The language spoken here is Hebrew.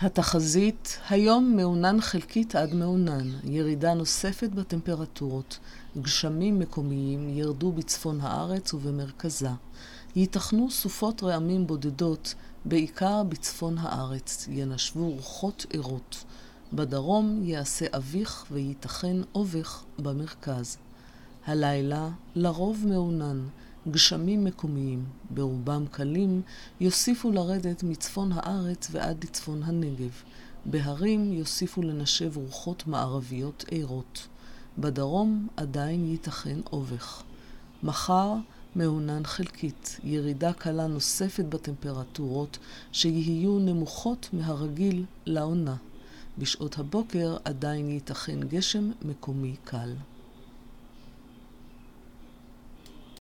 התחזית, היום מעונן חלקית עד מעונן, ירידה נוספת בטמפרטורות, גשמים מקומיים ירדו בצפון הארץ ובמרכזה. ייתכנו סופות רעמים בודדות, בעיקר בצפון הארץ, ינשבו רוחות ערות. בדרום יעשה אביך וייתכן אובך במרכז. הלילה לרוב מעונן, גשמים מקומיים, ברובם קלים, יוסיפו לרדת מצפון הארץ ועד לצפון הנגב. בהרים יוסיפו לנשב רוחות מערביות עירות. בדרום עדיין ייתכן אובך. מחר מעונן חלקית, ירידה קלה נוספת בטמפרטורות שיהיו נמוכות מהרגיל לעונה. בשעות הבוקר עדיין ייתכן גשם מקומי קל.